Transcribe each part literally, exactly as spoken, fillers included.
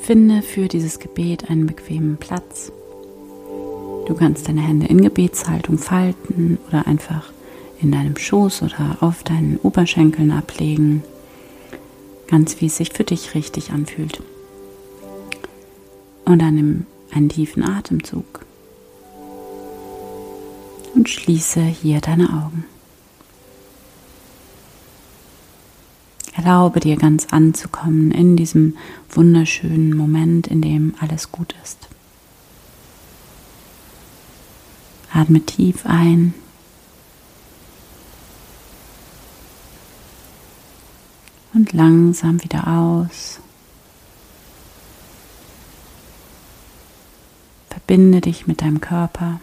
Finde für dieses Gebet einen bequemen Platz. Du kannst deine Hände in Gebetshaltung falten oder einfach in deinem Schoß oder auf deinen Oberschenkeln ablegen, ganz wie es sich für dich richtig anfühlt. Und dann nimm einen tiefen Atemzug und schließe hier deine Augen. Erlaube dir ganz anzukommen in diesem wunderschönen Moment, in dem alles gut ist. Atme tief ein und langsam wieder aus. Verbinde dich mit deinem Körper.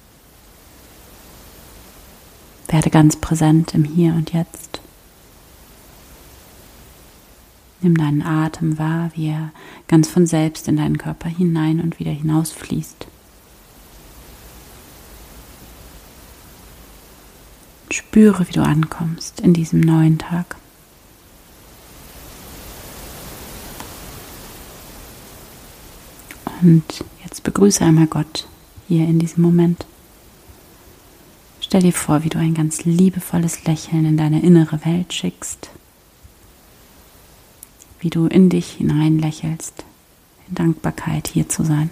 Werde ganz präsent im Hier und Jetzt. Nimm deinen Atem wahr, wie er ganz von selbst in deinen Körper hinein und wieder hinausfließt. Spüre, wie du ankommst in diesem neuen Tag. Und jetzt begrüße einmal Gott hier in diesem Moment. Stell dir vor, wie du ein ganz liebevolles Lächeln in deine innere Welt schickst. Wie du in dich hinein lächelst, in Dankbarkeit hier zu sein.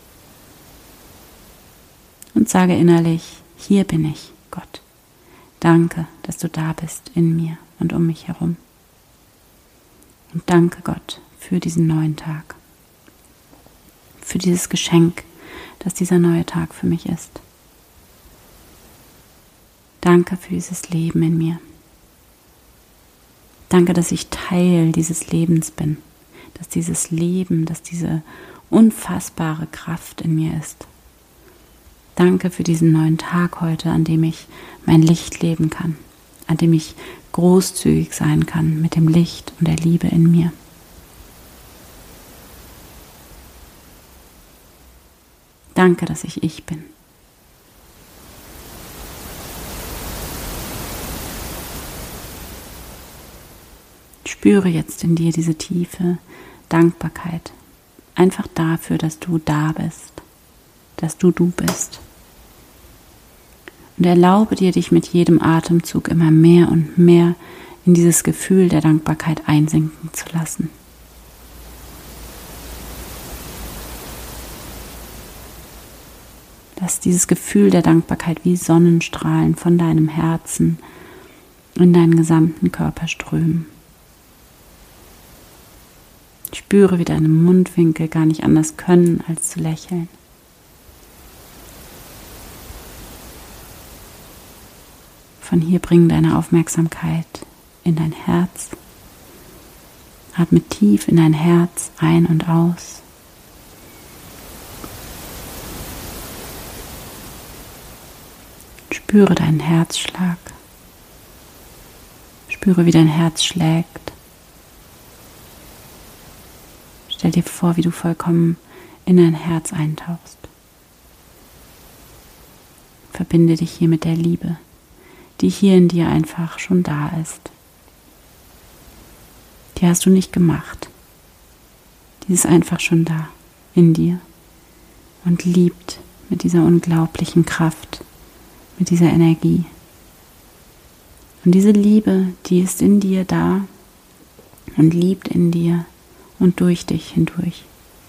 Und sage innerlich, hier bin ich, Gott. Danke, dass du da bist in mir und um mich herum. Und danke Gott für diesen neuen Tag. Für dieses Geschenk, das dieser neue Tag für mich ist. Danke für dieses Leben in mir. Danke, dass ich Teil dieses Lebens bin, dass dieses Leben, dass diese unfassbare Kraft in mir ist. Danke für diesen neuen Tag heute, an dem ich mein Licht leben kann, an dem ich großzügig sein kann mit dem Licht und der Liebe in mir. Danke, dass ich ich bin. Spüre jetzt in dir diese tiefe Dankbarkeit, einfach dafür, dass du da bist, dass du du bist. Und erlaube dir, dich mit jedem Atemzug immer mehr und mehr in dieses Gefühl der Dankbarkeit einsinken zu lassen. Lass dieses Gefühl der Dankbarkeit wie Sonnenstrahlen von deinem Herzen in deinen gesamten Körper strömen. Spüre, wie deine Mundwinkel gar nicht anders können, als zu lächeln. Von hier bring deine Aufmerksamkeit in dein Herz. Atme tief in dein Herz ein und aus. Spüre deinen Herzschlag. Spüre, wie dein Herz schlägt. Stell dir vor, wie du vollkommen in dein Herz eintauchst. Verbinde dich hier mit der Liebe, die hier in dir einfach schon da ist. Die hast du nicht gemacht. Die ist einfach schon da, in dir und liebt mit dieser unglaublichen Kraft, mit dieser Energie. Und diese Liebe, die ist in dir da und liebt in dir und durch dich hindurch.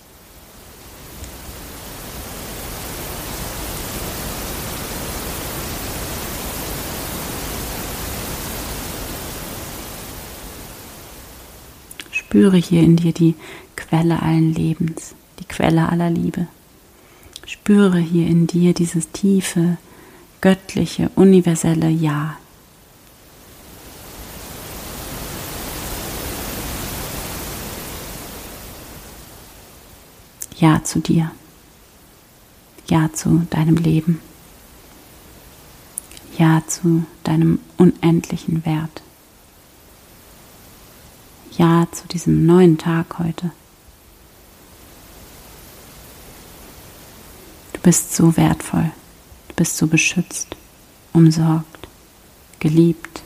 Spüre hier in dir die Quelle allen Lebens, die Quelle aller Liebe. Spüre hier in dir dieses tiefe, göttliche, universelle Ja. Ja zu dir. Ja zu deinem Leben. Ja zu deinem unendlichen Wert. Ja zu diesem neuen Tag heute. Du bist so wertvoll. Du bist so beschützt, umsorgt, geliebt.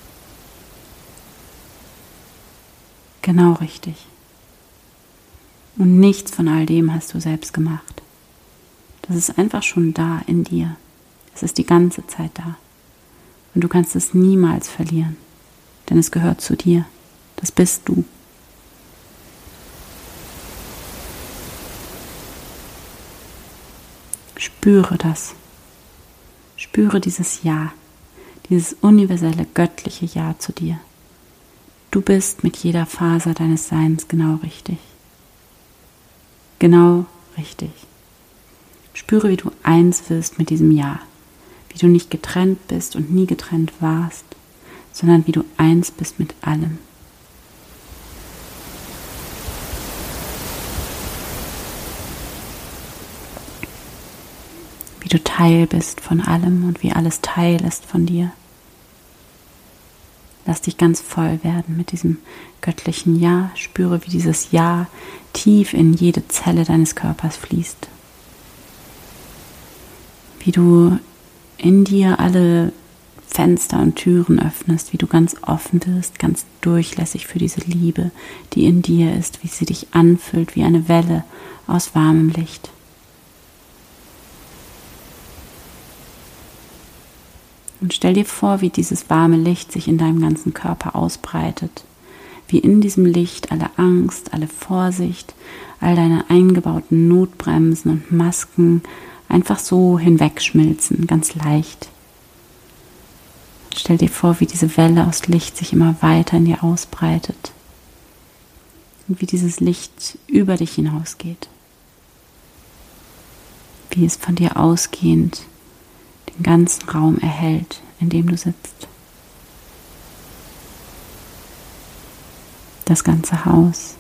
Genau richtig. Und nichts von all dem hast du selbst gemacht. Das ist einfach schon da in dir. Es ist die ganze Zeit da. Und du kannst es niemals verlieren, denn es gehört zu dir. Das bist du. Spüre das. Spüre dieses Ja, dieses universelle, göttliche Ja zu dir. Du bist mit jeder Faser deines Seins genau richtig. Genau richtig. Spüre, wie du eins wirst mit diesem Ja. Wie du nicht getrennt bist und nie getrennt warst, sondern wie du eins bist mit allem. Wie du Teil bist von allem und wie alles Teil ist von dir. Lass dich ganz voll werden mit diesem göttlichen Ja. Spüre, wie dieses Ja tief in jede Zelle deines Körpers fließt. Wie du in dir alle Fenster und Türen öffnest, wie du ganz offen wirst, ganz durchlässig für diese Liebe, die in dir ist, wie sie dich anfüllt wie eine Welle aus warmem Licht. Und stell dir vor, wie dieses warme Licht sich in deinem ganzen Körper ausbreitet, wie in diesem Licht alle Angst, alle Vorsicht, all deine eingebauten Notbremsen und Masken einfach so hinwegschmilzen, ganz leicht. Stell dir vor, wie diese Welle aus Licht sich immer weiter in dir ausbreitet und wie dieses Licht über dich hinausgeht. Wie es von dir ausgehend den ganzen Raum erhält, in dem du sitzt. Das ganze Haus.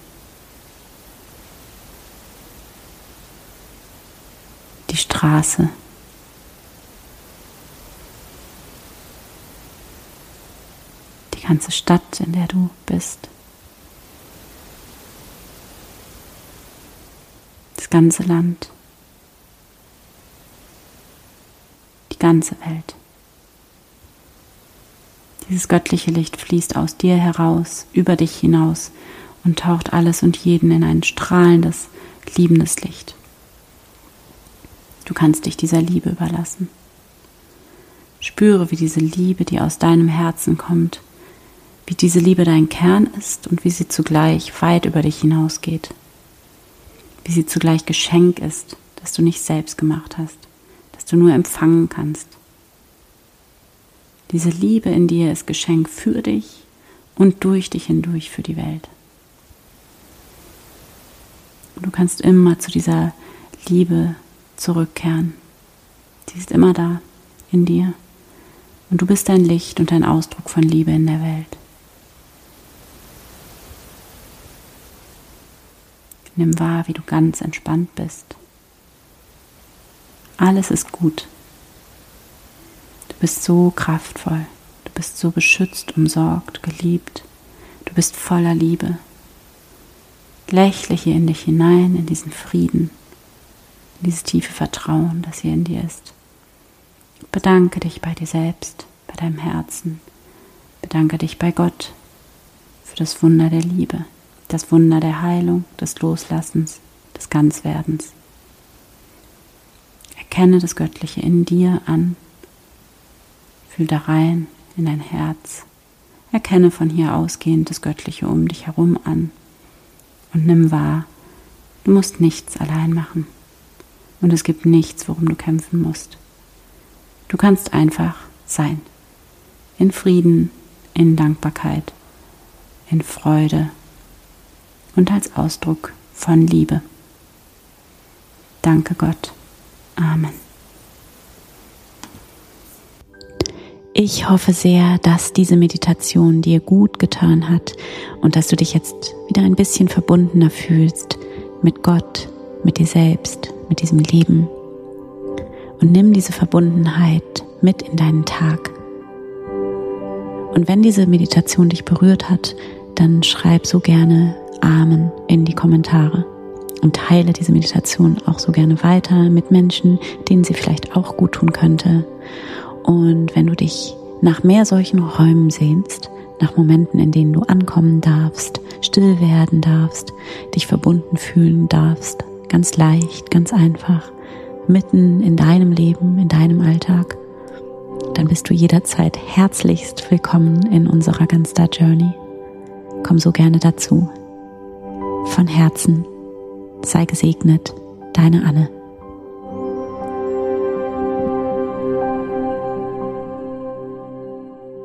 Die Straße. Die ganze Stadt, in der du bist. Das ganze Land. Die ganze Welt. Dieses göttliche Licht fließt aus dir heraus, über dich hinaus und taucht alles und jeden in ein strahlendes, liebendes Licht. Du kannst dich dieser Liebe überlassen. Spüre, wie diese Liebe, die aus deinem Herzen kommt, wie diese Liebe dein Kern ist und wie sie zugleich weit über dich hinausgeht. Wie sie zugleich Geschenk ist, das du nicht selbst gemacht hast, das du nur empfangen kannst. Diese Liebe in dir ist Geschenk für dich und durch dich hindurch für die Welt. Und du kannst immer zu dieser Liebe zurückkehren. Sie ist immer da, in dir. Und du bist ein Licht und ein Ausdruck von Liebe in der Welt. Nimm wahr, wie du ganz entspannt bist. Alles ist gut. Du bist so kraftvoll. Du bist so beschützt, umsorgt, geliebt. Du bist voller Liebe. Lächle hier in dich hinein, in diesen Frieden. Dieses tiefe Vertrauen, das hier in dir ist. Bedanke dich bei dir selbst, bei deinem Herzen. Bedanke dich bei Gott für das Wunder der Liebe, das Wunder der Heilung, des Loslassens, des Ganzwerdens. Erkenne das Göttliche in dir an. Fühl da rein in dein Herz. Erkenne von hier ausgehend das Göttliche um dich herum an. Und nimm wahr, du musst nichts allein machen. Und es gibt nichts, worum du kämpfen musst. Du kannst einfach sein. In Frieden, in Dankbarkeit, in Freude und als Ausdruck von Liebe. Danke Gott. Amen. Ich hoffe sehr, dass diese Meditation dir gut getan hat und dass du dich jetzt wieder ein bisschen verbundener fühlst mit Gott, mit dir selbst, mit diesem Leben. Und nimm diese Verbundenheit mit in deinen Tag. Und wenn diese Meditation dich berührt hat, dann schreib so gerne Amen in die Kommentare und teile diese Meditation auch so gerne weiter mit Menschen, denen sie vielleicht auch gut tun könnte. Und wenn du dich nach mehr solchen Räumen sehnst, nach Momenten, in denen du ankommen darfst, still werden darfst, dich verbunden fühlen darfst, ganz leicht, ganz einfach, mitten in deinem Leben, in deinem Alltag, dann bist du jederzeit herzlichst willkommen in unserer Gunstar Journey. Komm so gerne dazu. Von Herzen, sei gesegnet, deine Anne.